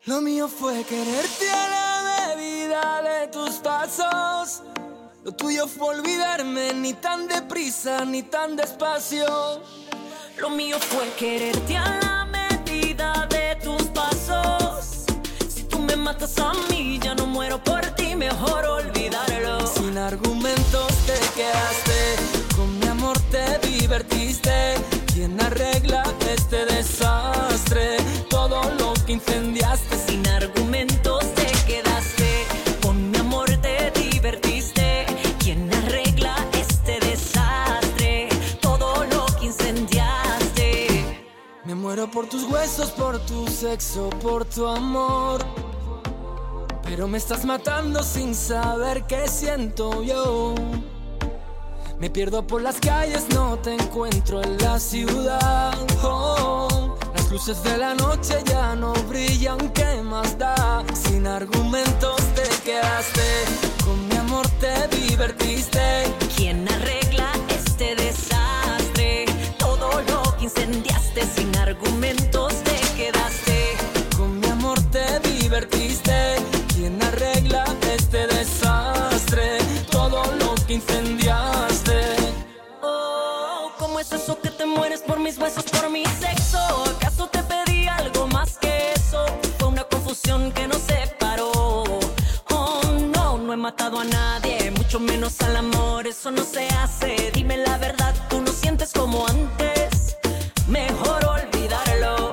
Lo mío fue quererte a la medida de tus pasos. Lo tuyo fue olvidarme, ni tan deprisa ni tan despacio. Lo mío fue quererte a la medida de tus pasos. Si tú me matas a mí, ya no muero por ti, mejor olvidarlo. Sin argumentos te quedaste, con mi amor te divertiste. ¿Quién arregla este desastre? Todo lo que incendiaste. Sin argumentos te quedaste, con mi amor te divertiste. ¿Quién arregla este desastre? Todo lo que incendiaste. Me muero por tus huesos, por tu sexo, por tu amor. Pero me estás matando sin saber qué siento yo. Me pierdo por las calles, no te encuentro en la ciudad. Oh, las luces de la noche ya no brillan, ¿qué más da? Sin argumentos te quedaste, con mi amor te divertiste. ¿Quién arregla este desastre? Todo lo que incendiaste. Sin argumentos te quedaste, con mi amor te divertiste. ¿Quién arregla este desastre? Todo lo que incendiaste. Oh, ¿cómo es eso que te mueres por mis besos, por mi sexo? ¿Acaso te pedí algo más que eso? Fue una confusión que nos separó. Oh, no, no he matado a nadie, mucho menos al amor, eso no se hace. Dime la verdad, tú no sientes como antes. Mejor olvidarlo.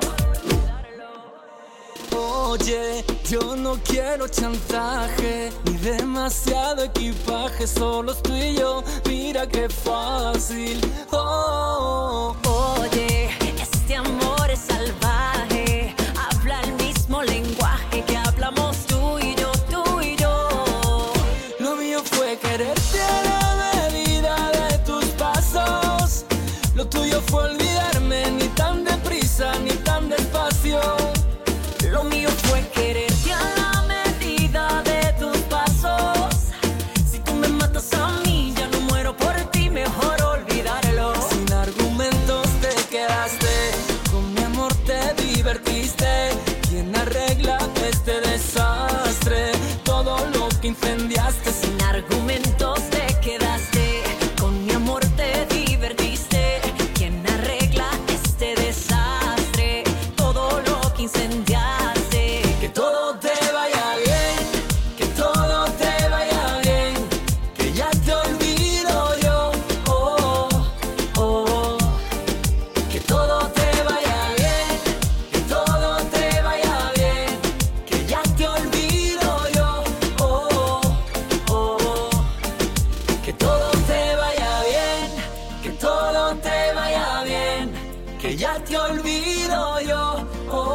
Oye, yo no quiero chantaje ni demasiado equipaje, solo tú y yo, mira qué fácil. Oh, Oye, este amor es salvaje, habla el mismo lenguaje que hablamos tú y yo, tú y yo. lo mío fue quererte a la medida de tus pasos. Lo tuyo fue olvidarme, ni tan deprisa ni tan despacio. Lo mío fue quererte a la medida de tus pasos. Si tú me matas a mí, ya no muero por ti, mejor olvidarlo. Sin argumentos te quedaste, con mi amor te divertiste. ¿Quién arregla este desastre? Todo lo que incendiaste. Sin argumentos te quedaste, con mi amor te divertiste. ¿Quién arregla este desastre? Todo lo que incendiaste. Que todo te vaya bien, que todo te vaya bien, que ya te olvido yo. Oh, oh, que todo te vaya bien, que todo te vaya bien, que ya te olvido yo. Oh, oh, que todo te vaya bien, que todo te vaya bien, que ya te olvido yo. Oh,